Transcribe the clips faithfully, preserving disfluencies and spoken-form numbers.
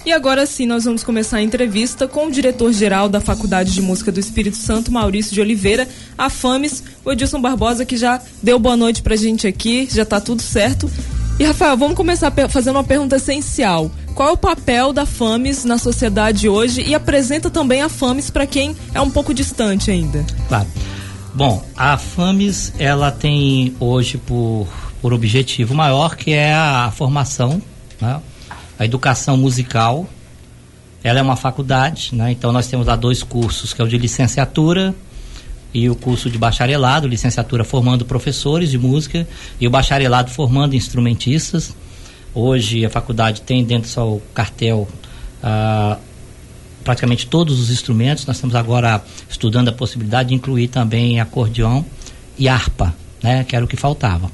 E agora sim, nós vamos começar a entrevista com o diretor-geral da Faculdade de Música do Espírito Santo, Maurício de Oliveira, a FAMES, o Edilson Barbosa, que já deu boa noite pra gente aqui, já tá tudo certo. E, Rafael, vamos começar fazendo uma pergunta essencial. Qual é o papel da FAMES na sociedade hoje? E apresenta também a FAMES para quem é um pouco distante ainda. Claro. Bom, a FAMES, ela tem hoje por, por objetivo maior, que é a formação, né? A educação musical. Ela é uma faculdade, né? Então nós temos lá dois cursos, que é o de licenciatura e o curso de bacharelado. Licenciatura formando professores de música e o bacharelado formando instrumentistas. Hoje a faculdade tem dentro do seu cartel ah, praticamente todos os instrumentos. Nós estamos agora estudando a possibilidade de incluir também acordeão e harpa, né? Que era o que faltava.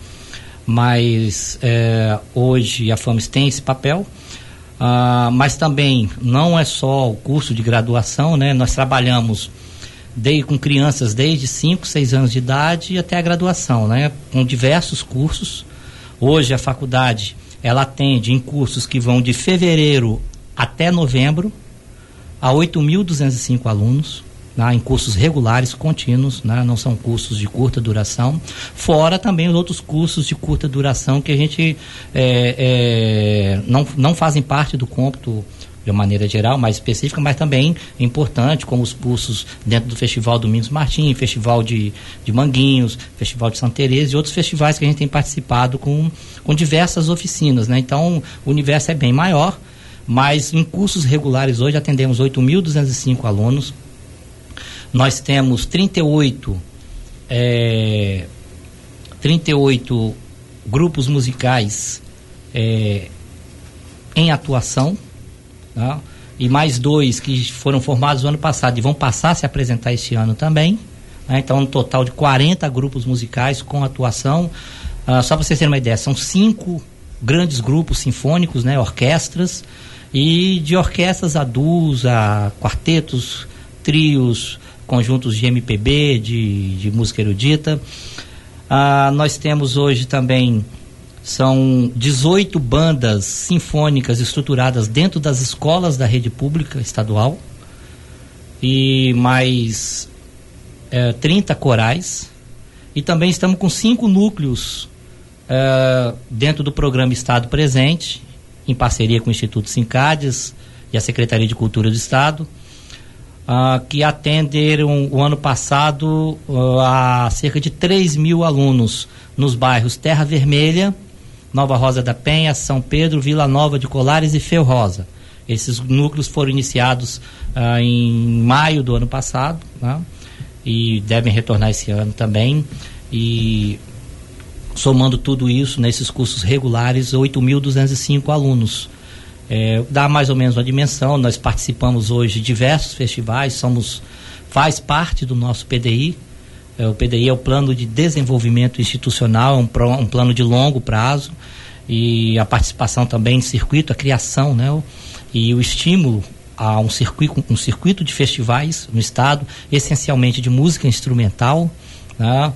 Mas eh, hoje a FAMES tem esse papel. Uh, mas também não é só o curso de graduação, né? Nós trabalhamos de, com crianças desde cinco, seis anos de idade até a graduação, né? Com diversos cursos. Hoje a faculdade, ela atende em cursos que vão de fevereiro até novembro a oito mil duzentos e cinco alunos, né? Em cursos regulares, contínuos, né? Não são cursos de curta duração, fora também os outros cursos de curta duração que a gente é, é, não, não fazem parte do cômputo de uma maneira geral, mais específica, mas também importante, como os cursos dentro do Festival Domingos Martins, Festival de, de Manguinhos, Festival de Santa Teresa e outros festivais que a gente tem participado com, com diversas oficinas, né? Então o universo é bem maior, mas em cursos regulares hoje atendemos oito mil duzentos e cinco alunos. Nós temos trinta e oito, é, trinta e oito grupos musicais é, em atuação, tá? E mais dois que foram formados no ano passado e vão passar a se apresentar este ano também, né? Então um total de quarenta grupos musicais com atuação. Ah, só para vocês terem uma ideia, são cinco grandes grupos sinfônicos, né? Orquestras, e de orquestras a duos, a quartetos, trios, conjuntos de M P B, de, de música erudita. Ah, nós temos hoje também, são dezoito bandas sinfônicas estruturadas dentro das escolas da rede pública estadual e mais é, trinta corais. E também estamos com cinco núcleos é, dentro do programa Estado Presente, em parceria com o Instituto Sincades e a Secretaria de Cultura do Estado, Uh, que atenderam o ano passado uh, a cerca de três mil alunos nos bairros Terra Vermelha, Nova Rosa da Penha, São Pedro, Vila Nova de Colares e Feu Rosa. Esses núcleos foram iniciados uh, em maio do ano passado, né? E devem retornar esse ano também. E somando tudo isso, nesses cursos regulares, oito mil duzentos e cinco alunos. É, dá mais ou menos uma dimensão. Nós participamos hoje de diversos festivais, somos, faz parte do nosso P D I. É, o P D I é o Plano de Desenvolvimento Institucional, um, pro, um plano de longo prazo, e a participação também em circuito, a criação, né, o, e o estímulo a um circuito, um circuito de festivais no estado, essencialmente de música instrumental, né,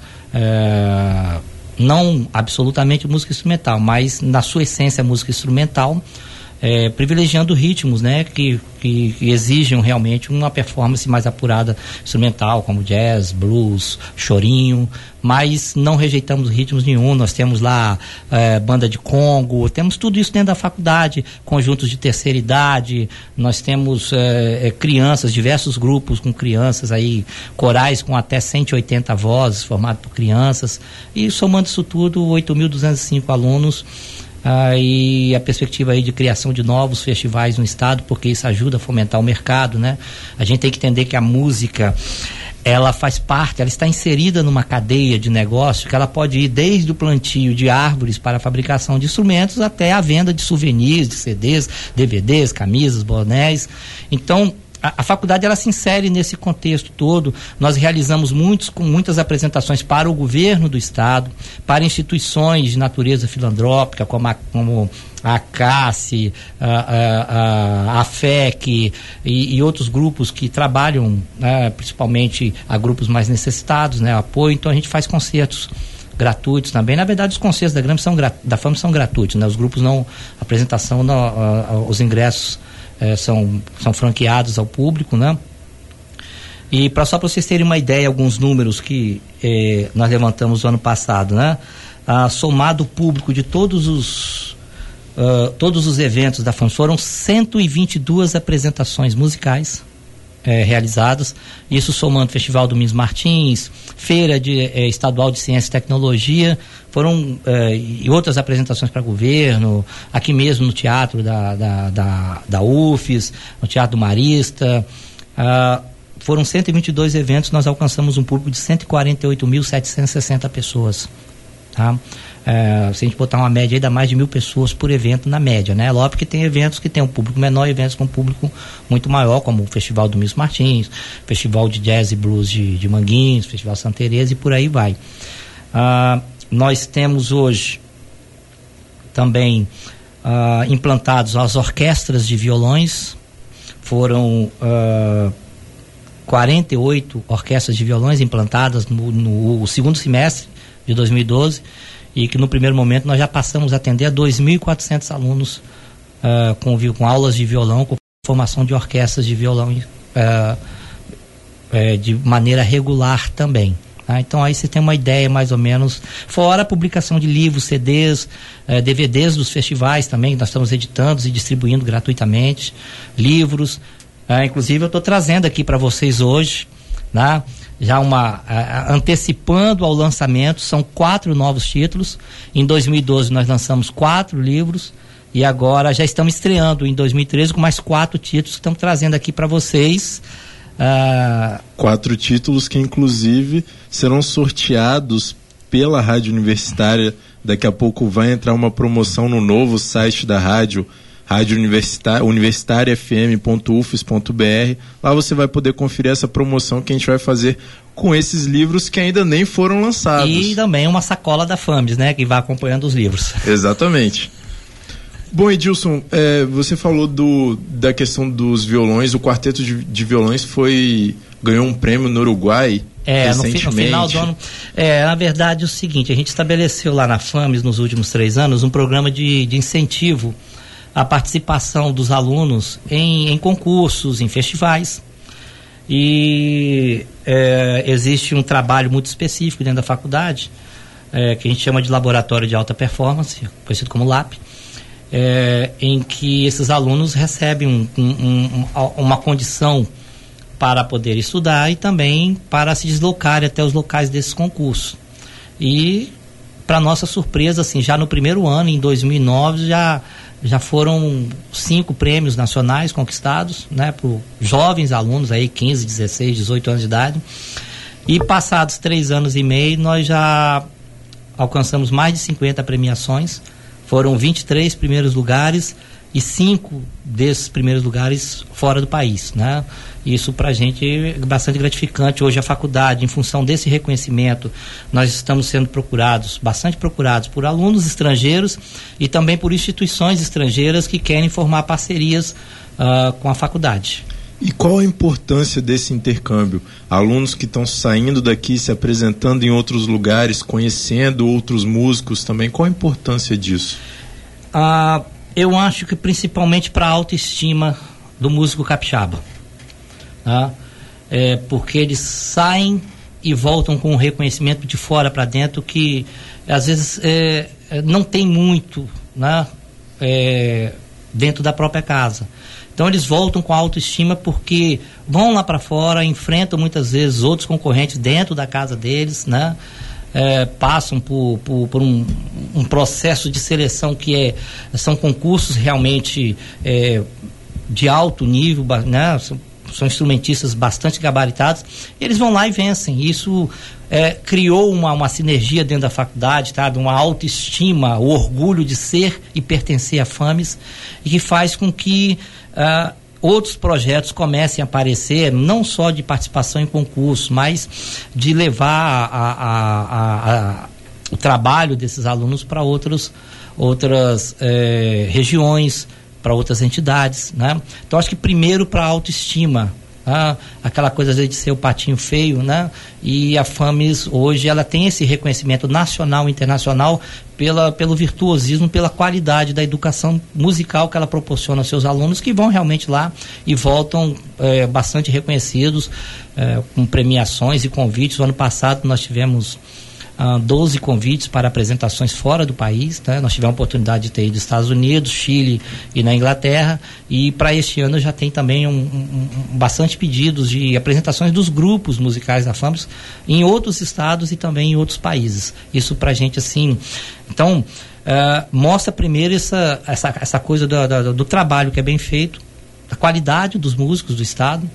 é, não absolutamente música instrumental, mas na sua essência música instrumental, É, privilegiando ritmos, né, que, que, que exigem realmente uma performance mais apurada instrumental, como jazz, blues, chorinho, mas não rejeitamos ritmos nenhum. Nós temos lá é, banda de congo, temos tudo isso dentro da faculdade, conjuntos de terceira idade, nós temos é, é, crianças, diversos grupos com crianças aí, corais com até cento e oitenta vozes, formados por crianças, e somando isso tudo, oito mil duzentos e cinco alunos. Ah, e a perspectiva aí de criação de novos festivais no estado, porque isso ajuda a fomentar o mercado, né? A gente tem que entender que a música, ela faz parte, ela está inserida numa cadeia de negócio que ela pode ir desde o plantio de árvores para a fabricação de instrumentos até a venda de souvenirs, de C Ds, D V Ds, camisas, bonés. Então, A, a faculdade, ela se insere nesse contexto todo. Nós realizamos muitos, com muitas apresentações para o governo do estado, para instituições de natureza filantrópica, como a, como a CASSE, a, a, a, a FEC e, e outros grupos que trabalham, né, principalmente a grupos mais necessitados, né, apoio. Então a gente faz concertos gratuitos também. Na verdade, os concertos da Grama são da FAMES são gratuitos, né? Os grupos não, a apresentação, não, a, a, os ingressos é, são, são franqueados ao público, né? E pra, só para vocês terem uma ideia, alguns números que é, nós levantamos no ano passado, né? Ah, somado o público de todos os uh, todos os eventos da FAMS, foram cento e vinte e duas apresentações musicais É, realizadas, isso somando Festival Domingos Martins, Feira de, é, Estadual de Ciência e Tecnologia, foram é, e outras apresentações para governo, aqui mesmo no teatro da, da, da, da U F S, no Teatro do Marista, ah, foram cento e vinte e dois eventos, nós alcançamos um público de cento e quarenta e oito mil setecentas e sessenta pessoas, tá? É, se a gente botar uma média aí, dá mais de mil pessoas por evento na média, né? Lógico que tem eventos que tem um público menor, eventos com um público muito maior, como o Festival Domingos Martins, Festival de Jazz e Blues de, de Manguinhos, Festival Santa Teresa e por aí vai. Ah, nós temos hoje também ah, implantados as orquestras de violões, foram ah, quarenta e oito orquestras de violões implantadas no, no segundo semestre de dois mil e doze, e que no primeiro momento nós já passamos a atender a dois mil e quatrocentos alunos uh, com, com aulas de violão, com formação de orquestras de violão uh, uh, de maneira regular também. Tá? Então aí você tem uma ideia mais ou menos, fora a publicação de livros, C Ds, uh, D V Ds dos festivais também, que nós estamos editando e distribuindo gratuitamente, livros, uh, inclusive eu estou trazendo aqui para vocês hoje, né? Já uma uh, antecipando ao lançamento, são quatro novos títulos. Em dois mil e doze nós lançamos quatro livros e agora já estamos estreando em dois mil e treze com mais quatro títulos que estamos trazendo aqui para vocês. Uh... Quatro títulos que inclusive serão sorteados pela Rádio Universitária. Daqui a pouco vai entrar uma promoção no novo site da rádio, rádio universitária, universitária f m ponto u f s ponto b r. Lá você vai poder conferir essa promoção que a gente vai fazer com esses livros que ainda nem foram lançados. E também uma sacola da FAMS, né, que vai acompanhando os livros. Exatamente. Bom, Edilson, é, você falou do, da questão dos violões. O quarteto de, de violões foi ganhou um prêmio no Uruguai. É, no, fi, no final do ano. É, na verdade, é o seguinte, a gente estabeleceu lá na FAMS nos últimos três anos um programa de, de incentivo a participação dos alunos em, em concursos, em festivais, e é, existe um trabalho muito específico dentro da faculdade, é, que a gente chama de Laboratório de Alta Performance, conhecido como LAP, é, em que esses alunos recebem um, um, um, uma condição para poder estudar e também para se deslocarem até os locais desses concursos. E, para nossa surpresa, assim, já no primeiro ano, em dois mil e nove, já já foram cinco prêmios nacionais conquistados, né, por jovens alunos aí, quinze, dezesseis, dezoito anos de idade. E passados três anos e meio, nós já alcançamos mais de cinquenta premiações. Foram vinte e três primeiros lugares e cinco desses primeiros lugares fora do país, né? Isso pra gente é bastante gratificante. Hoje a faculdade, em função desse reconhecimento, nós estamos sendo procurados, bastante procurados por alunos estrangeiros e também por instituições estrangeiras que querem formar parcerias uh, com a faculdade. E qual a importância desse intercâmbio? Alunos que estão saindo daqui, se apresentando em outros lugares, conhecendo outros músicos também, qual a importância disso? Uh, eu acho que principalmente para a autoestima do músico capixaba. Tá? É, porque eles saem e voltam com um reconhecimento de fora para dentro que às vezes é, não tem muito, né? É, dentro da própria casa. Então eles voltam com autoestima porque vão lá para fora, enfrentam muitas vezes outros concorrentes dentro da casa deles, né? É, passam por, por, por um, um processo de seleção que é, são concursos realmente é, de alto nível, né? São, são instrumentistas bastante gabaritados, e eles vão lá e vencem. Isso é, criou uma, uma sinergia dentro da faculdade, tá? Uma autoestima, o orgulho de ser e pertencer à FAMS, e que faz com que uh, outros projetos comecem a aparecer, não só de participação em concursos, mas de levar a, a, a, a, o trabalho desses alunos para outros, outras eh, regiões, para outras entidades, né? Então acho que primeiro para a autoestima Ah, aquela coisa às vezes de ser o patinho feio, né? E a FAMES hoje ela tem esse reconhecimento nacional e internacional pela, pelo virtuosismo, pela qualidade da educação musical que ela proporciona aos seus alunos, que vão realmente lá e voltam é, bastante reconhecidos, é, com premiações e convites. O ano passado nós tivemos Uh, doze convites para apresentações fora do país, né? Nós tivemos a oportunidade de ter ido nos Estados Unidos, Chile e na Inglaterra, e para este ano já tem também um, um, um, bastante pedidos de apresentações dos grupos musicais da FAMES em outros estados e também em outros países. Isso pra gente assim, então uh, mostra primeiro essa, essa, essa coisa do, do, do trabalho que é bem feito, da qualidade dos músicos do estado.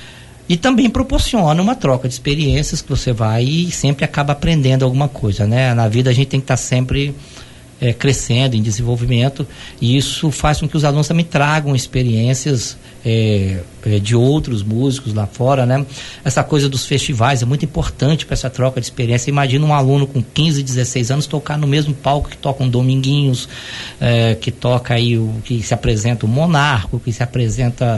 E também proporciona uma troca de experiências que você vai e sempre acaba aprendendo alguma coisa, né? Na vida a gente tem que estar sempre é, crescendo, em desenvolvimento, e isso faz com que os alunos também tragam experiências é, é, de outros músicos lá fora, né? Essa coisa dos festivais é muito importante para essa troca de experiência. Imagina um aluno com quinze, dezesseis anos tocar no mesmo palco que toca um Dominguinhos, é, que toca aí, o, que se apresenta o Monarco, que se apresenta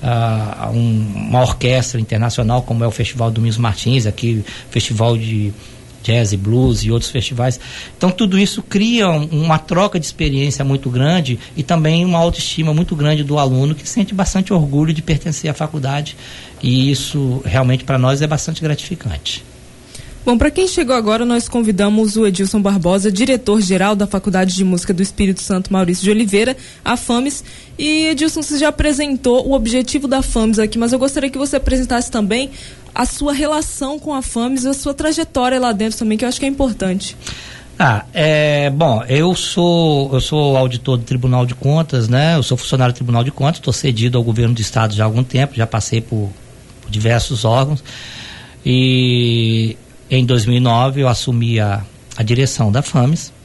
uh, um, uma orquestra internacional, como é o Festival Domingos Martins, aqui, Festival de Jazz e Blues e outros festivais. Então tudo isso cria um, uma troca de experiência muito grande e também uma autoestima muito grande do aluno, que sente bastante orgulho de pertencer à faculdade, e isso realmente para nós é bastante gratificante. Bom, para quem chegou agora, nós convidamos o Edilson Barbosa, diretor-geral da Faculdade de Música do Espírito Santo Maurício de Oliveira, a FAMES. E Edilson, você já apresentou o objetivo da FAMES aqui, mas eu gostaria que você apresentasse também a sua relação com a FAMES e a sua trajetória lá dentro também, que eu acho que é importante. Ah, é, bom, eu sou, eu sou auditor do Tribunal de Contas, né? Eu sou funcionário do Tribunal de Contas, estou cedido ao governo do estado já há algum tempo, já passei por, por diversos órgãos, e em dois mil e nove eu assumi a, a direção da FAMES,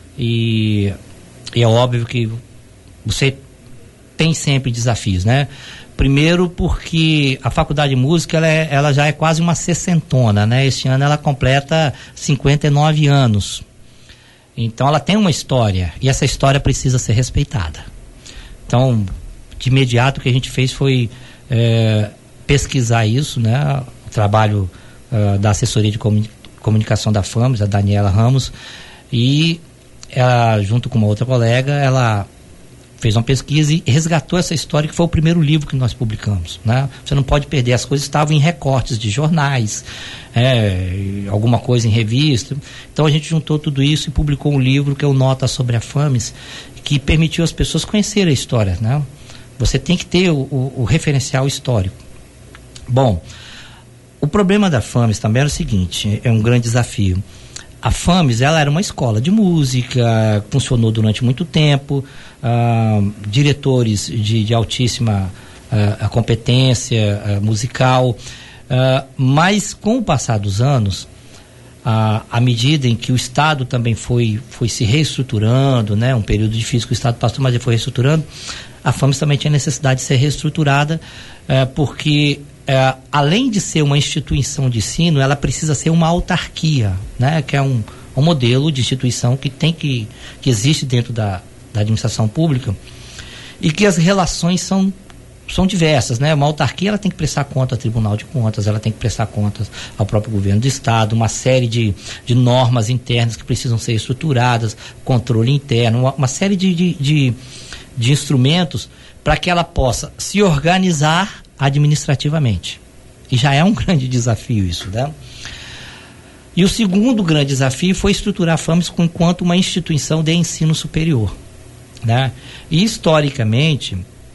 e, e é óbvio que você tem sempre desafios, né? Primeiro porque a Faculdade de Música ela, é, ela já é quase uma sessentona, né? Este ano ela completa cinquenta e nove anos. Então ela tem uma história, e essa história precisa ser respeitada. Então, de imediato o que a gente fez foi é, pesquisar isso, né? O trabalho uh, da assessoria de comuni- comunicação da FAMES, a Daniela Ramos, e ela, junto com uma outra colega, ela fez uma pesquisa e resgatou essa história, que foi o primeiro livro que nós publicamos, né? Você não pode perder, as coisas estavam em recortes de jornais, é, alguma coisa em revista. Então a gente juntou tudo isso e publicou um livro que é o Nota sobre a FAMES, que permitiu às pessoas conhecerem a história, né? Você tem que ter o, o, o referencial histórico. Bom, o problema da FAMES também era o seguinte, é um grande desafio. A FAMES, ela era uma escola de música, funcionou durante muito tempo, uh, diretores de, de altíssima uh, competência uh, musical, uh, mas com o passar dos anos, uh, à medida em que o Estado também foi, foi se reestruturando, né, um período difícil que o Estado passou, mas ele foi reestruturando, a FAMES também tinha necessidade de ser reestruturada, uh, porque É, além de ser uma instituição de ensino, ela precisa ser uma autarquia, né? Que é um, um modelo de instituição que tem que, que existe dentro da, da administração pública, e que as relações são, são diversas, né? Uma autarquia, ela tem que prestar conta ao Tribunal de Contas, ela tem que prestar contas ao próprio governo do estado, uma série de, de normas internas que precisam ser estruturadas, controle interno, uma, uma série de, de, de, de instrumentos para que ela possa se organizar administrativamente. E já é um grande desafio isso, né? E o segundo grande desafio foi estruturar a FAMES enquanto uma instituição de ensino superior, né? E historicamente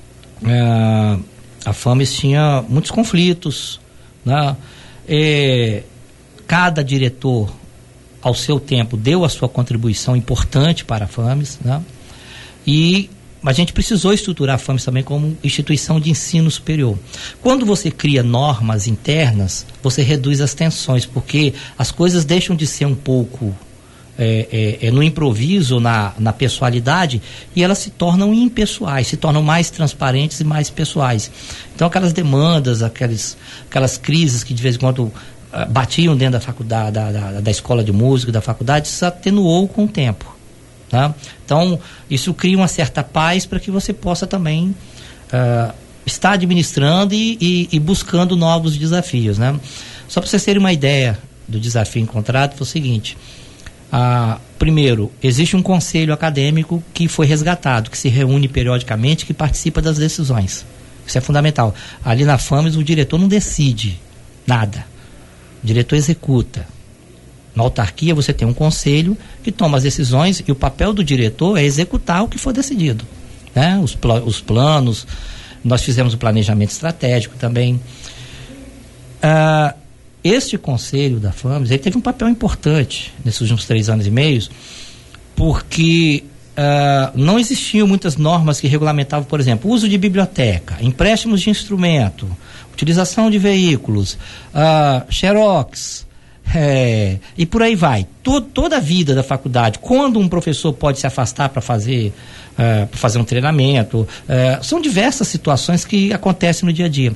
uh, a FAMES tinha muitos conflitos, né? E cada diretor ao seu tempo deu a sua contribuição importante para a FAMES, né? E a gente precisou estruturar a FAMES também como instituição de ensino superior. Quando você cria normas internas, você reduz as tensões, porque as coisas deixam de ser um pouco é, é, é, no improviso, na, na pessoalidade, e elas se tornam impessoais, se tornam mais transparentes e mais pessoais. Então aquelas demandas, aquelas, aquelas crises que de vez em quando uh, batiam dentro da faculdade, da, da, da escola de música, da faculdade, se atenuou com o tempo. Tá? Então, isso cria uma certa paz para que você possa também uh, está administrando e, e, e buscando novos desafios, né? Só para vocês terem uma ideia do desafio encontrado, foi o seguinte: ah, primeiro, existe um conselho acadêmico que foi resgatado, que se reúne periodicamente, que participa das decisões. Isso é fundamental. Ali na FAMES, o diretor não decide nada, o diretor executa. Na autarquia você tem um conselho que toma as decisões e o papel do diretor é executar o que for decidido, né? Os, pl- os planos, nós fizemos o planejamento estratégico também. Ah, este conselho da FAMES, ele teve um papel importante nesses últimos três anos e meio, porque ah, não existiam muitas normas que regulamentavam, por exemplo, uso de biblioteca, empréstimos de instrumento, utilização de veículos, ah, xerox, É, e por aí vai. Todo, toda a vida da faculdade, quando um professor pode se afastar para fazer, uh, para fazer um treinamento, uh, são diversas situações que acontecem no dia a dia.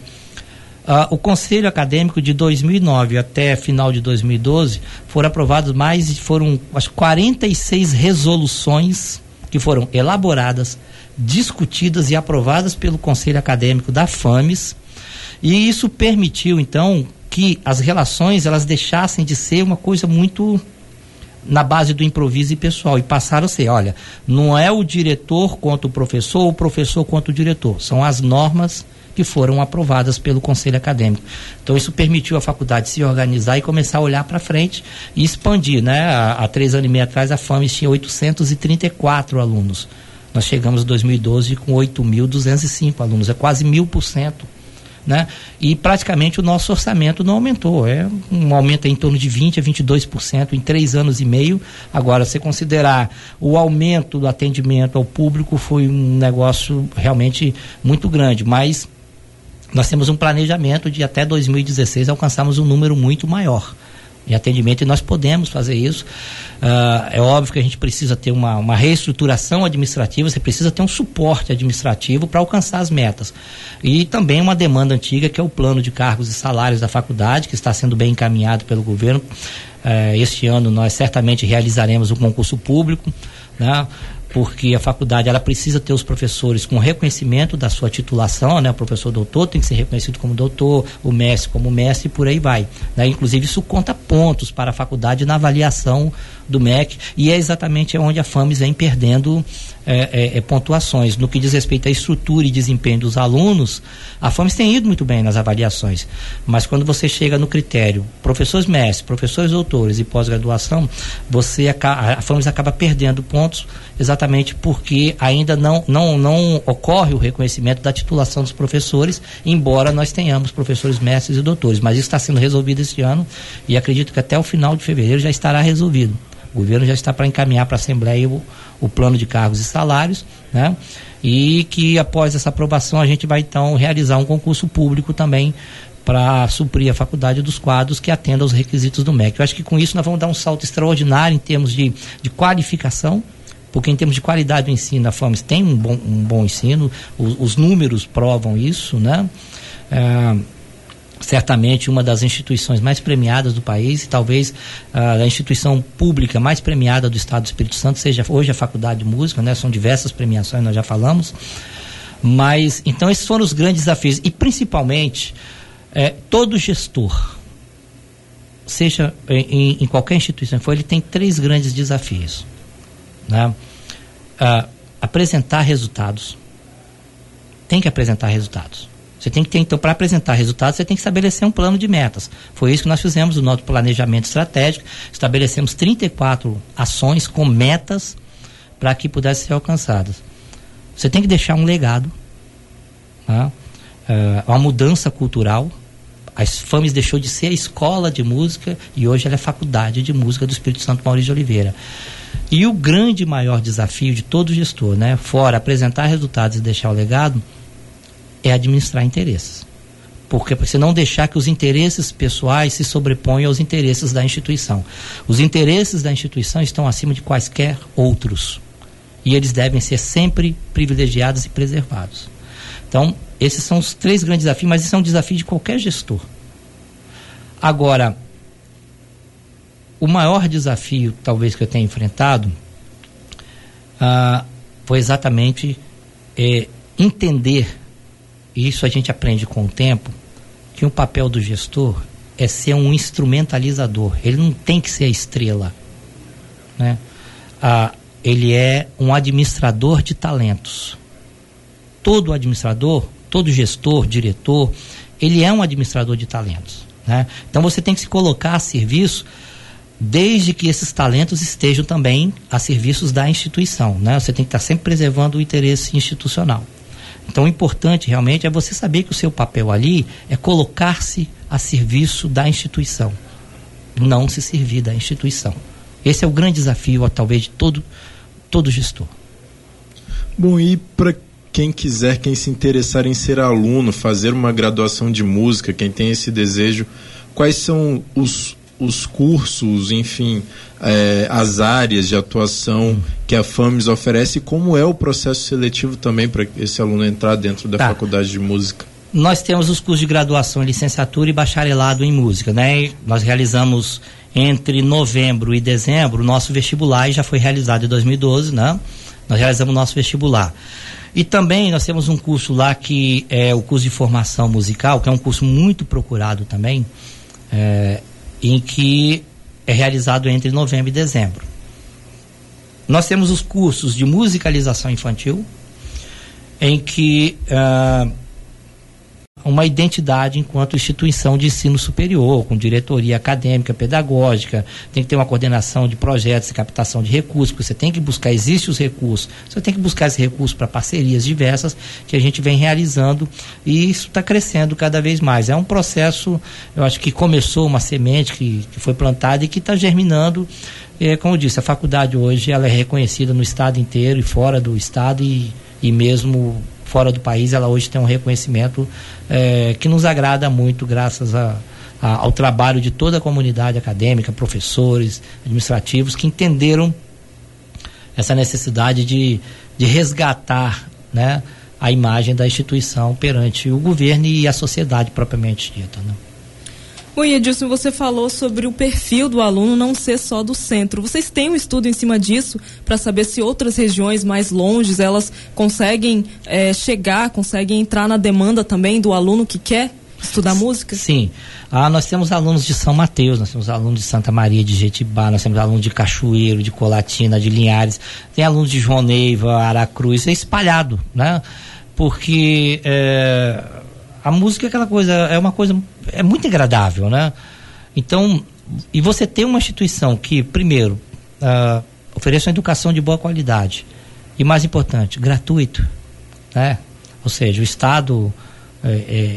Uh, o Conselho Acadêmico de dois mil e nove até final de dois mil e doze foram aprovados mais, foram acho, quarenta e seis resoluções que foram elaboradas, discutidas e aprovadas pelo Conselho Acadêmico da FAMES, e isso permitiu então que as relações elas deixassem de ser uma coisa muito na base do improviso e pessoal e passaram a ser, olha, não é o diretor contra o professor ou o professor contra o diretor, são as normas que foram aprovadas pelo Conselho Acadêmico. Então isso permitiu à faculdade se organizar e começar a olhar para frente e expandir, né? Há, há três anos e meio atrás a FAMES tinha oitocentos e trinta e quatro alunos, nós chegamos em dois mil e doze com oito mil duzentos e cinco alunos, é quase mil por cento. Né? E praticamente o nosso orçamento não aumentou, é um aumento em torno de vinte a vinte e dois por cento em três anos e meio. Agora, se considerar o aumento do atendimento ao público, foi um negócio realmente muito grande, mas nós temos um planejamento de até dois mil e dezesseis alcançarmos um número muito maior de atendimento e nós podemos fazer isso. Uh, é óbvio que a gente precisa ter uma, uma reestruturação administrativa, você precisa ter um suporte administrativo para alcançar as metas. E também uma demanda antiga, que é o plano de cargos e salários da faculdade, que está sendo bem encaminhado pelo governo. Uh, este ano nós certamente realizaremos um concurso público, né? Porque a faculdade ela precisa ter os professores com reconhecimento da sua titulação, né? O professor doutor tem que ser reconhecido como doutor, o mestre como mestre e por aí vai, né? Inclusive isso conta pontos para a faculdade na avaliação do M E C e é exatamente onde a FAMES vem perdendo é, é, é, pontuações. No que diz respeito à estrutura e desempenho dos alunos, a FAMES tem ido muito bem nas avaliações, mas quando você chega no critério professores mestres, professores doutores e pós-graduação, você a FAMES acaba perdendo pontos exatamente porque ainda não, não, não ocorre o reconhecimento da titulação dos professores, embora nós tenhamos professores mestres e doutores, mas isso está sendo resolvido este ano e acredito que até o final de fevereiro já estará resolvido. O governo já está para encaminhar para a Assembleia o, o plano de cargos e salários, né? E que após essa aprovação a gente vai então realizar um concurso público também para suprir a faculdade dos quadros que atendam aos requisitos do M E C. Eu acho que com isso nós vamos dar um salto extraordinário em termos de, de qualificação, porque em termos de qualidade do ensino a FAMES tem um bom, um bom ensino, os, os números provam isso, né? É, certamente uma das instituições mais premiadas do país e talvez uh, a instituição pública mais premiada do Estado do Espírito Santo seja hoje a Faculdade de Música, né? São diversas premiações, nós já falamos, mas então esses foram os grandes desafios e principalmente é, todo gestor, seja em, em qualquer instituição que for, ele tem três grandes desafios, né? Uh, apresentar resultados, tem que apresentar resultados. Você tem que ter, então, para apresentar resultados, você tem que estabelecer um plano de metas. Foi isso que nós fizemos no nosso planejamento estratégico. Estabelecemos trinta e quatro ações com metas para que pudessem ser alcançadas. Você tem que deixar um legado, tá? Uh, uma mudança cultural. A FAMES deixou de ser a escola de música e hoje ela é a Faculdade de Música do Espírito Santo Maurício de Oliveira. E o grande maior desafio de todo gestor, né, fora apresentar resultados e deixar o legado, é administrar interesses. Porque você não deixar que os interesses pessoais se sobreponham aos interesses da instituição. Os interesses da instituição estão acima de quaisquer outros. E eles devem ser sempre privilegiados e preservados. Então, esses são os três grandes desafios, mas isso é um desafio de qualquer gestor. Agora, o maior desafio, talvez, que eu tenha enfrentado ah, foi exatamente é, entender e isso a gente aprende com o tempo, que o papel do gestor é ser um instrumentalizador. Ele não tem que ser a estrela, né? Ah, ele é um administrador de talentos. Todo administrador, todo gestor, diretor, ele é um administrador de talentos, né? Então você tem que se colocar a serviço, desde que esses talentos estejam também a serviços da instituição, né? Você tem que estar sempre preservando o interesse institucional. Então o importante realmente é você saber que o seu papel ali é colocar-se a serviço da instituição, não se servir da instituição. Esse é o grande desafio, talvez, de todo, todo gestor. Bom, e para quem quiser, quem se interessar em ser aluno, fazer uma graduação de música, quem tem esse desejo, quais são os, os cursos, enfim, é, as áreas de atuação que a FAMES oferece, e como é o processo seletivo também para esse aluno entrar dentro da tá. faculdade de música? Nós temos os cursos de graduação, licenciatura e bacharelado em música, né? E nós realizamos entre novembro e dezembro o nosso vestibular, e já foi realizado em dois mil e doze, né? Nós realizamos o nosso vestibular. E também nós temos um curso lá que é o curso de formação musical, que é um curso muito procurado também, é, em que é realizado entre novembro e dezembro. Nós temos os cursos de musicalização infantil, em que uh, uma identidade enquanto instituição de ensino superior, com diretoria acadêmica, pedagógica, tem que ter uma coordenação de projetos e captação de recursos, porque você tem que buscar, existem os recursos, você tem que buscar esse recurso para parcerias diversas que a gente vem realizando, e isso está crescendo cada vez mais. É um processo, eu acho que começou uma semente que, que foi plantada e que está germinando. É, como eu disse, a faculdade hoje ela é reconhecida no estado inteiro e fora do estado, e, e mesmo fora do país, ela hoje tem um reconhecimento é, que nos agrada muito, graças a, a, ao trabalho de toda a comunidade acadêmica, professores, administrativos, que entenderam essa necessidade de, de resgatar, né, a imagem da instituição perante o governo e a sociedade propriamente dita, né? Bom, e Edilson, você falou sobre o perfil do aluno não ser só do centro. Vocês têm um estudo em cima disso para saber se outras regiões mais longes elas conseguem é, chegar, conseguem entrar na demanda também do aluno que quer estudar música? Sim. Ah, nós temos alunos de São Mateus, nós temos alunos de Santa Maria de Jetibá, nós temos alunos de Cachoeiro, de Colatina, de Linhares, tem alunos de João Neiva, Aracruz, é espalhado, né? Porque é, a música é aquela coisa, é uma coisa, é muito agradável, né? Então, e você tem uma instituição que, primeiro, uh, oferece uma educação de boa qualidade, e mais importante, gratuito, né? Ou seja, o Estado é, é,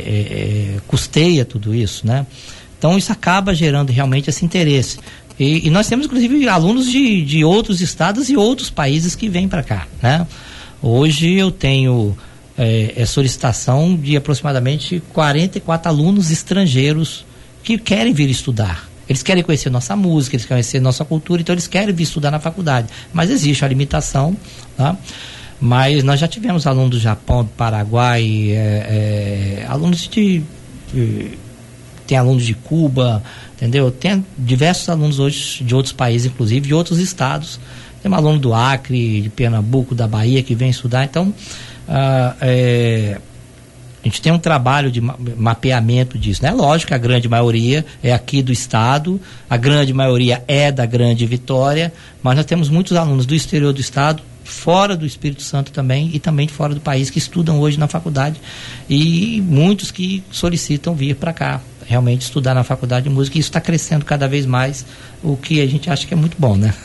é, custeia tudo isso, né? Então isso acaba gerando realmente esse interesse. E, e nós temos, inclusive, alunos de, de outros estados e outros países que vêm para cá, né? Hoje eu tenho é, é solicitação de aproximadamente quarenta e quatro alunos estrangeiros que querem vir estudar. Eles querem conhecer nossa música, eles querem conhecer nossa cultura, então eles querem vir estudar na faculdade. Mas existe a limitação, tá? Mas nós já tivemos alunos do Japão, do Paraguai, é, é, alunos de, de... tem alunos de Cuba, entendeu? Tem diversos alunos hoje de outros países, inclusive de outros estados. Tem um aluno do Acre, de Pernambuco, da Bahia, que vem estudar. Então, ah, é, a gente tem um trabalho de ma- mapeamento disso, né? Lógico que a grande maioria é aqui do estado, a grande maioria é da Grande Vitória, mas nós temos muitos alunos do exterior do estado, fora do Espírito Santo também, e também de fora do país, que estudam hoje na faculdade, e muitos que solicitam vir para cá, realmente estudar na faculdade de música, e isso está crescendo cada vez mais, o que a gente acha que é muito bom, né?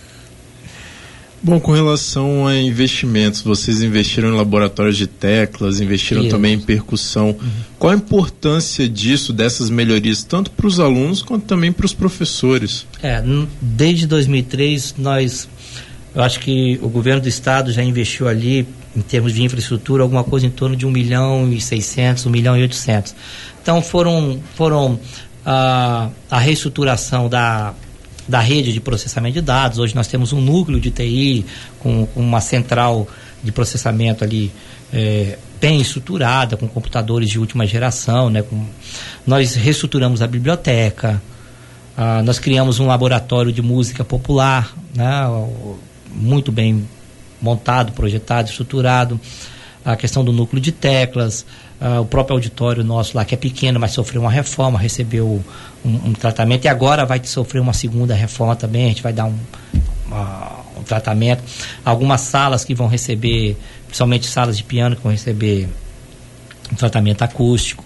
Bom, com relação a investimentos, vocês investiram em laboratórios de teclas, investiram Isso. também em percussão. Uhum. Qual a importância disso, dessas melhorias, tanto para os alunos quanto também para os professores? É, desde dois mil e três, nós, eu acho que o governo do estado já investiu ali, em termos de infraestrutura, alguma coisa em torno de um milhão e seiscentos, um milhão e oitocentos. Então foram, foram ah, a reestruturação da da rede de processamento de dados. Hoje nós temos um núcleo de T I com, com uma central de processamento ali é, bem estruturada, com computadores de última geração, né? Com, nós reestruturamos a biblioteca, ah, nós criamos um laboratório de música popular, né? Muito bem montado, projetado, estruturado. a questão do núcleo de teclas, uh, o próprio auditório nosso lá, que é pequeno, mas sofreu uma reforma, recebeu um, um tratamento, e agora vai sofrer uma segunda reforma também, a gente vai dar um, uh, um tratamento. Algumas salas que vão receber, principalmente salas de piano, que vão receber um tratamento acústico.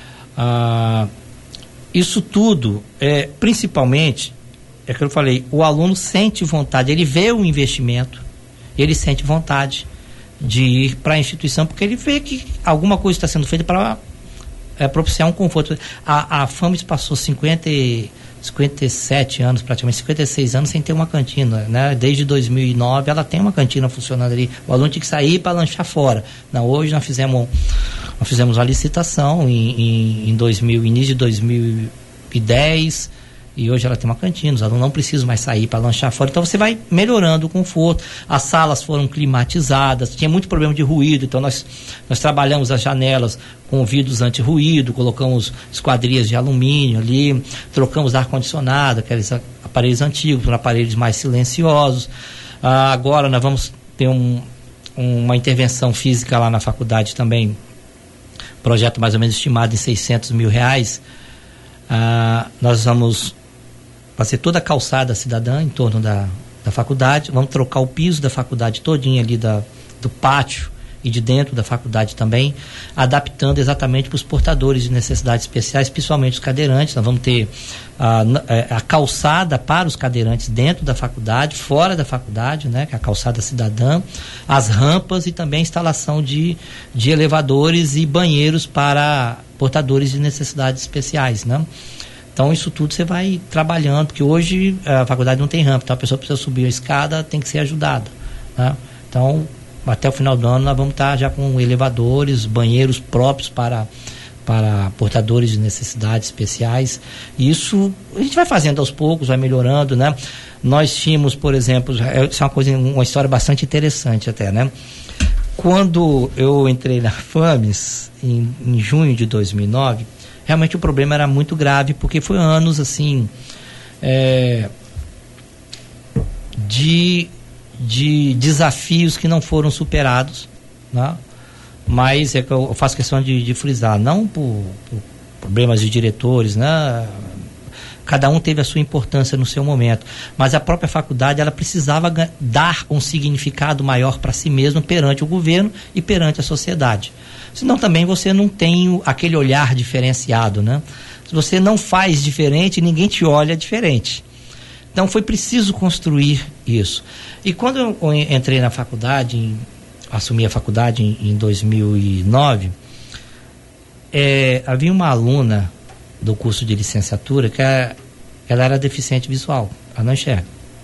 Uh, isso tudo, é, principalmente, é que eu falei, o aluno sente vontade, ele vê o investimento, ele sente vontade de ir para a instituição, porque ele vê que alguma coisa está sendo feita para é, propiciar um conforto. A, a FAMES passou cinquenta, cinquenta e sete anos, praticamente cinquenta e seis anos sem ter uma cantina, né? Desde dois mil e nove ela tem uma cantina funcionando ali, o aluno tinha que sair para lanchar fora. Não, hoje nós fizemos, nós fizemos uma licitação em, em, em dois mil, início de dois mil e dez, e hoje ela tem uma cantina, os alunos não precisam mais sair para lanchar fora, então você vai melhorando o conforto. As salas foram climatizadas, tinha muito problema de ruído, então nós, nós trabalhamos as janelas com vidros anti-ruído, colocamos esquadrias de alumínio ali, trocamos ar-condicionado, aqueles aparelhos antigos por aparelhos mais silenciosos. Ah, agora nós vamos ter um, uma intervenção física lá na faculdade também, projeto mais ou menos estimado em seiscentos mil reais. Ah, nós vamos fazer toda a calçada cidadã em torno da, da faculdade, vamos trocar o piso da faculdade todinha ali da, do pátio e de dentro da faculdade também, adaptando exatamente para os portadores de necessidades especiais, principalmente os cadeirantes. Nós vamos ter a, a calçada para os cadeirantes dentro da faculdade, fora da faculdade, né, que é a calçada cidadã, as rampas e também a instalação de, de elevadores e banheiros para portadores de necessidades especiais, né? Então isso tudo você vai trabalhando, porque hoje a faculdade não tem rampa, então a pessoa precisa subir a escada, tem que ser ajudada, né? Então até o final do ano nós vamos estar já com elevadores, banheiros próprios para, para portadores de necessidades especiais. E isso a gente vai fazendo aos poucos, vai melhorando, né? Nós tínhamos, por exemplo, isso é uma coisa, uma história bastante interessante até, né? Quando eu entrei na FAMES em, em junho de dois mil e nove, realmente o problema era muito grave, porque foi anos assim é, de, de desafios que não foram superados, né? Mas é que eu faço questão de, de frisar, não por, por problemas de diretores, né? Cada um teve a sua importância no seu momento, mas a própria faculdade ela precisava dar um significado maior para si mesmo perante o governo e perante a sociedade. Senão também você não tem aquele olhar diferenciado, né? Se você não faz diferente, ninguém te olha diferente. Então foi preciso construir isso. E quando eu entrei na faculdade, em, assumi a faculdade em, em dois mil e nove, é, havia uma aluna do curso de licenciatura que a, ela era deficiente visual, ela não enxerga.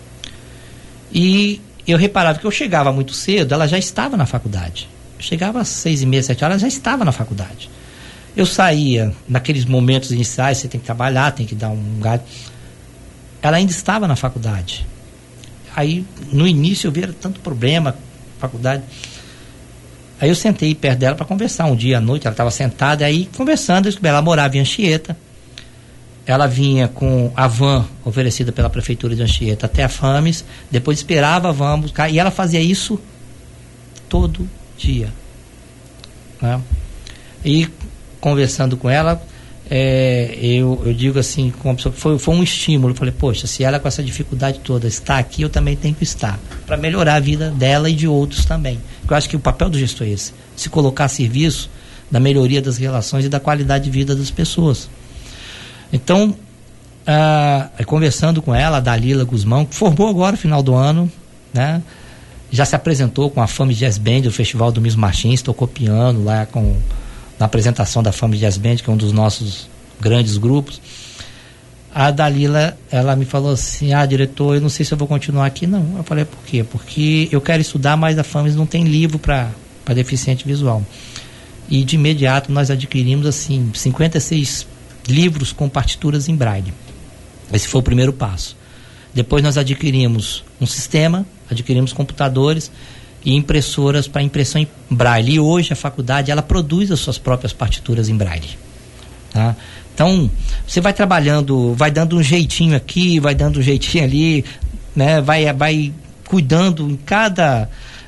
E eu reparava que eu chegava muito cedo, ela já estava na faculdade. Eu chegava às seis e meia, sete horas, ela já estava na faculdade. Eu saía, naqueles momentos iniciais, você tem que trabalhar, tem que dar um gás. Ela ainda estava na faculdade. Aí, no início, eu via tanto problema, faculdade. Aí eu sentei perto dela para conversar um dia à noite, ela estava sentada, aí conversando, ela morava em Anchieta, ela vinha com a van oferecida pela prefeitura de Anchieta até a FAMES, depois esperava a van buscar, e ela fazia isso todo dia, né? E conversando com ela, é, eu, eu digo assim, com uma pessoa, foi, foi um estímulo. Eu falei, poxa, se ela com essa dificuldade toda está aqui, eu também tenho que estar, para melhorar a vida dela e de outros também. Eu acho que o papel do gestor é esse, se colocar a serviço da melhoria das relações e da qualidade de vida das pessoas. Então, ah, conversando com ela, a Dalila Guzmão, que formou agora no final do ano, né? Já se apresentou com a FAMES Jazz Band do Festival do Miss Martins, tocou piano lá com, na apresentação da FAMES Jazz Band, que é um dos nossos grandes grupos. A Dalila, ela me falou assim, ah, diretor, eu não sei se eu vou continuar aqui, não. Eu falei, por quê? Porque eu quero estudar, mas a FAMES não tem livro para deficiente visual. E de imediato nós adquirimos, assim, cinquenta e seis livros com partituras em braille. Esse foi o primeiro passo. Depois nós adquirimos um sistema, adquirimos computadores e impressoras para impressão em braille. E hoje a faculdade, ela produz as suas próprias partituras em braille, tá? Então, você vai trabalhando, vai dando um jeitinho aqui, vai dando um jeitinho ali, né? Vai, vai cuidando em cada,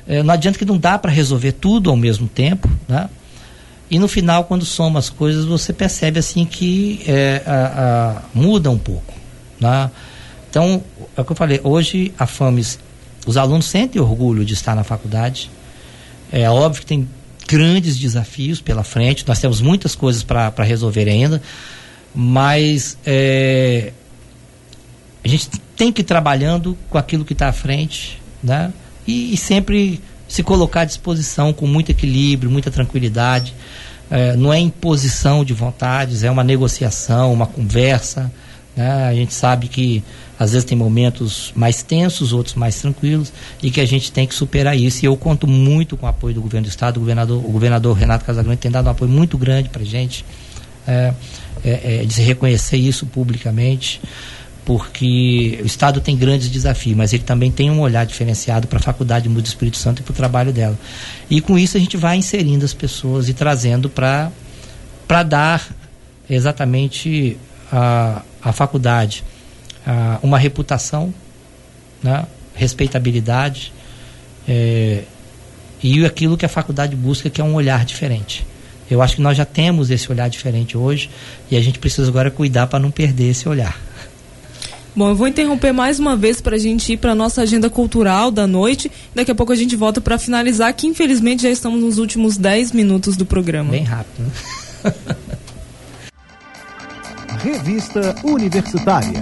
é, não adianta que não dá para resolver tudo ao mesmo tempo, né? E no final, quando soma as coisas, você percebe assim que é, a, a, muda um pouco, né? Então, é o que eu falei, hoje a FAMES, os alunos sentem orgulho de estar na faculdade. É óbvio que tem grandes desafios pela frente, nós temos muitas coisas para resolver ainda, mas é, a gente tem que ir trabalhando com aquilo que está à frente, né? E, e sempre se colocar à disposição com muito equilíbrio, muita tranquilidade. É, não é imposição de vontades, é uma negociação, uma conversa, né? A gente sabe que às vezes tem momentos mais tensos, outros mais tranquilos, e que a gente tem que superar isso. E eu conto muito com o apoio do governo do estado. O governador, o governador Renato Casagrande tem dado um apoio muito grande para a gente, é, é, é, de se reconhecer isso publicamente, porque o estado tem grandes desafios, mas ele também tem um olhar diferenciado para a Faculdade de Música do Espírito Santo e para o trabalho dela. E com isso a gente vai inserindo as pessoas e trazendo para para dar exatamente a, a faculdade a, uma reputação, né, respeitabilidade, é, e aquilo que a faculdade busca, que é um olhar diferente. Eu acho que nós já temos esse olhar diferente hoje e a gente precisa agora cuidar para não perder esse olhar. Bom, eu vou interromper mais uma vez para a gente ir para a nossa agenda cultural da noite. Daqui a pouco a gente volta para finalizar, que infelizmente já estamos nos últimos dez minutos do programa. Bem rápido, né? Revista Universitária.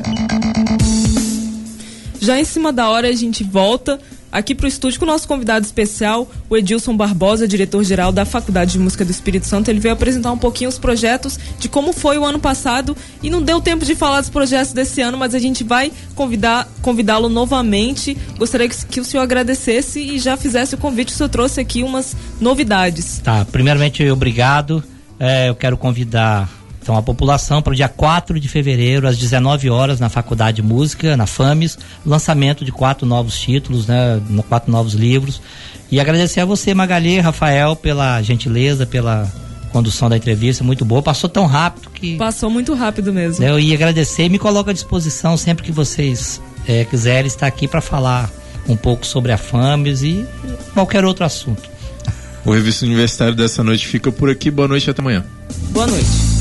Já em cima da hora a gente volta aqui para o estúdio com o nosso convidado especial, o Edilson Barbosa, diretor-geral da Faculdade de Música do Espírito Santo. Ele veio apresentar um pouquinho os projetos de como foi o ano passado e não deu tempo de falar dos projetos desse ano, mas a gente vai convidar, convidá-lo novamente. Gostaria que, que o senhor agradecesse e já fizesse o convite. O senhor trouxe aqui umas novidades. Tá, primeiramente, obrigado. É, eu quero convidar então a população para o dia quatro de fevereiro, às dezenove horas, na Faculdade de Música, na FAMES, lançamento de quatro novos títulos, né, quatro novos livros. E agradecer a você, Magali, Rafael, pela gentileza, pela condução da entrevista, muito boa. Passou tão rápido que... Passou muito rápido mesmo. Eu ia agradecer e me coloco à disposição sempre que vocês é, quiserem estar aqui para falar um pouco sobre a FAMES e qualquer outro assunto. O Revista Universitário dessa noite fica por aqui. Boa noite e até amanhã. Boa noite.